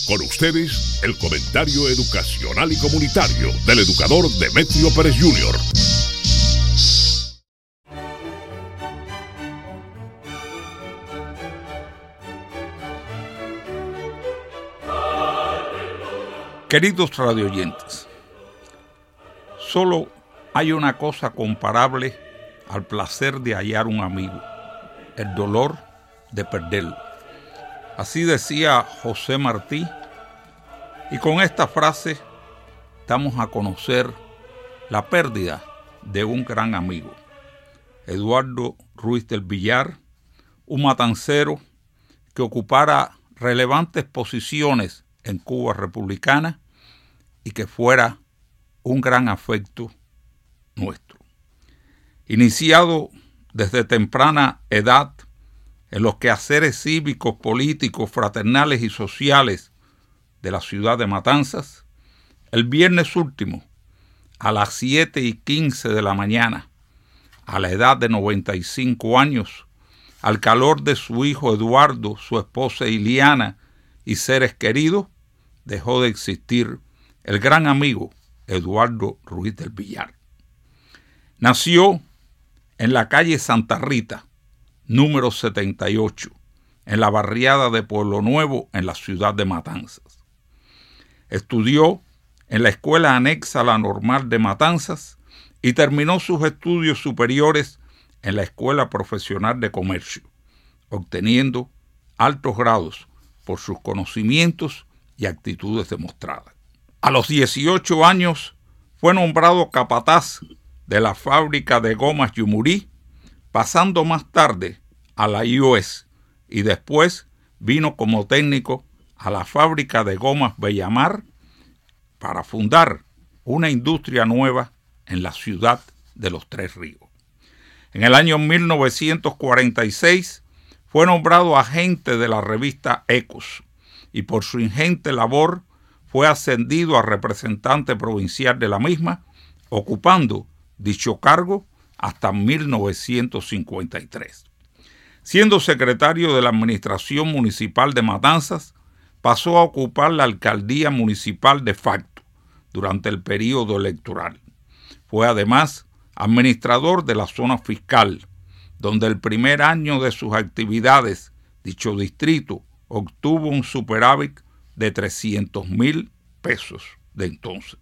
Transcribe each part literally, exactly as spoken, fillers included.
Con ustedes, el comentario educacional y comunitario del educador Demetrio Pérez junior Queridos radioyentes, solo hay una cosa comparable al placer de hallar un amigo, el dolor de perderlo. Así decía José Martí, y con esta frase damos a conocer la pérdida de un gran amigo, Eduardo Ruiz del Villar, un matancero que ocupara relevantes posiciones en Cuba republicana y que fuera un gran afecto nuestro. Iniciado desde temprana edad en los quehaceres cívicos, políticos, fraternales y sociales de la ciudad de Matanzas, el viernes último, a las siete y quince de la mañana, a la edad de noventa y cinco años, al calor de su hijo Eduardo, su esposa Iliana y seres queridos, dejó de existir el gran amigo Eduardo Ruiz del Villar. Nació en la calle Santa Rita, número setenta y ocho, en la barriada de Pueblo Nuevo, en la ciudad de Matanzas. Estudió en la escuela anexa a la Normal de Matanzas y terminó sus estudios superiores en la Escuela Profesional de Comercio, obteniendo altos grados por sus conocimientos y actitudes demostradas. A los dieciocho años fue nombrado capataz de la fábrica de gomas Yumurí, pasando más tarde a la U S y después vino como técnico a la fábrica de gomas Bellamar para fundar una industria nueva en la ciudad de Los Tres Ríos. En el año mil novecientos cuarenta y seis fue nombrado agente de la revista Ecos y por su ingente labor fue ascendido a representante provincial de la misma, ocupando dicho cargo hasta mil novecientos cincuenta y tres. Siendo secretario de la Administración Municipal de Matanzas, pasó a ocupar la alcaldía municipal de facto durante el período electoral. Fue además administrador de la zona fiscal, donde el primer año de sus actividades, dicho distrito obtuvo un superávit de trescientos mil pesos de entonces.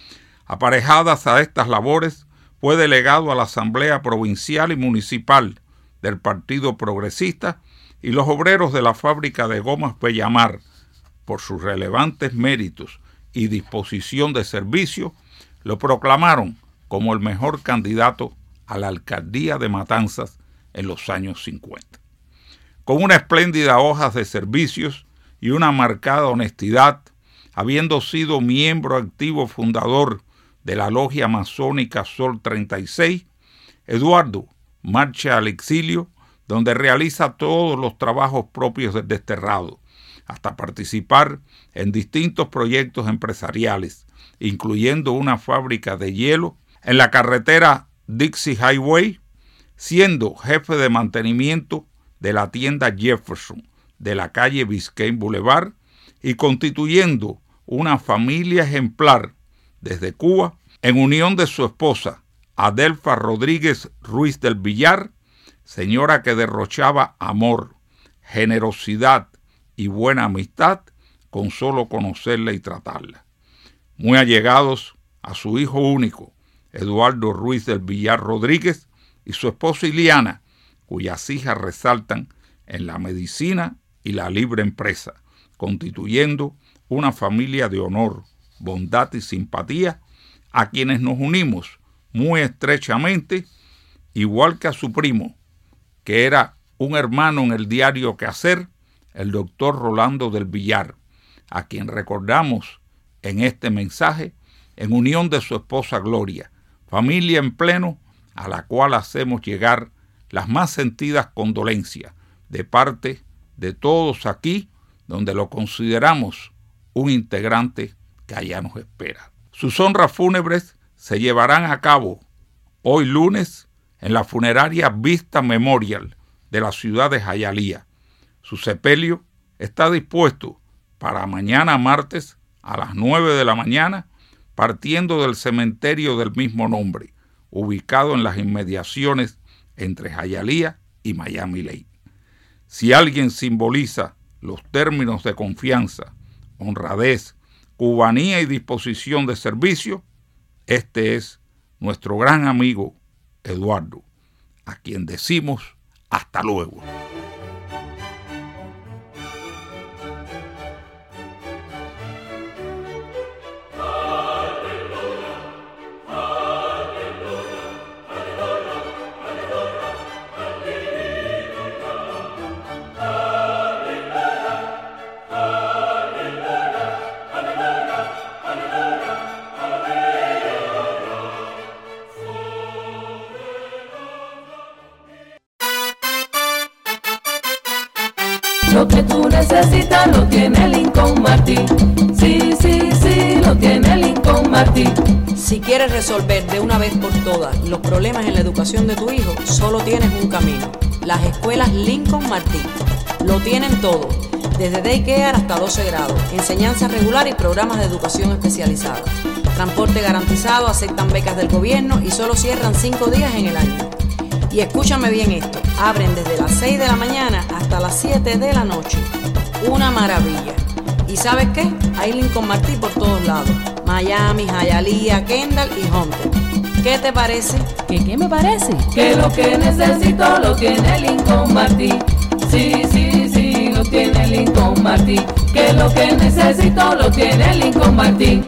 Aparejadas a estas labores, fue delegado a la Asamblea Provincial y Municipal del Partido Progresista y los obreros de la fábrica de gomas Bellamar, por sus relevantes méritos y disposición de servicio, lo proclamaron como el mejor candidato a la alcaldía de Matanzas en los años cincuenta. Con una espléndida hoja de servicios y una marcada honestidad, habiendo sido miembro activo fundador de la logia masónica Sol treinta y seis, Eduardo marcha al exilio, donde realiza todos los trabajos propios del desterrado, hasta participar en distintos proyectos empresariales, incluyendo una fábrica de hielo en la carretera Dixie Highway, siendo jefe de mantenimiento de la tienda Jefferson de la calle Biscayne Boulevard y constituyendo una familia ejemplar desde Cuba en unión de su esposa Adelfa Rodríguez Ruiz del Villar, señora que derrochaba amor, generosidad y buena amistad con solo conocerla y tratarla. Muy allegados a su hijo único, Eduardo Ruiz del Villar Rodríguez, y su esposa Iliana, cuyas hijas resaltan en la medicina y la libre empresa, constituyendo una familia de honor, bondad y simpatía, a quienes nos unimos muy estrechamente, igual que a su primo, que era un hermano en el diario Quehacer, el doctor Rolando del Villar, a quien recordamos en este mensaje, en unión de su esposa Gloria, familia en pleno, a la cual hacemos llegar las más sentidas condolencias de parte de todos aquí, donde lo consideramos un integrante que allá nos espera. Sus honras fúnebres se llevarán a cabo hoy lunes en la funeraria Vista Memorial de la ciudad de Hialeah. Su sepelio está dispuesto para mañana martes a las nueve de la mañana, partiendo del cementerio del mismo nombre, ubicado en las inmediaciones entre Hialeah y Miami-Dade. Si alguien simboliza los términos de confianza, honradez, cubanía y disposición de servicio, este es nuestro gran amigo Eduardo, a quien decimos hasta luego. Lo que tú necesitas lo tiene Lincoln Martin. Sí, sí, sí, lo tiene Lincoln Martin. Si quieres resolver de una vez por todas los problemas en la educación de tu hijo, solo tienes un camino: las escuelas Lincoln Martin. Lo tienen todo, desde daycare hasta doce grados, enseñanza regular y programas de educación especializada. Transporte garantizado, aceptan becas del gobierno y solo cierran cinco días en el año. Y escúchame bien esto, abren desde las seis de la mañana hasta las siete de la noche. Una maravilla. ¿Y sabes qué? Hay Lincoln Martin por todos lados. Miami, Hialeah, Kendall y Hunter. ¿Qué te parece? ¿Qué qué me parece? Que lo que necesito lo tiene Lincoln Martin. Sí, sí, sí, lo tiene Lincoln Martin. Que lo que necesito lo tiene Lincoln Martin.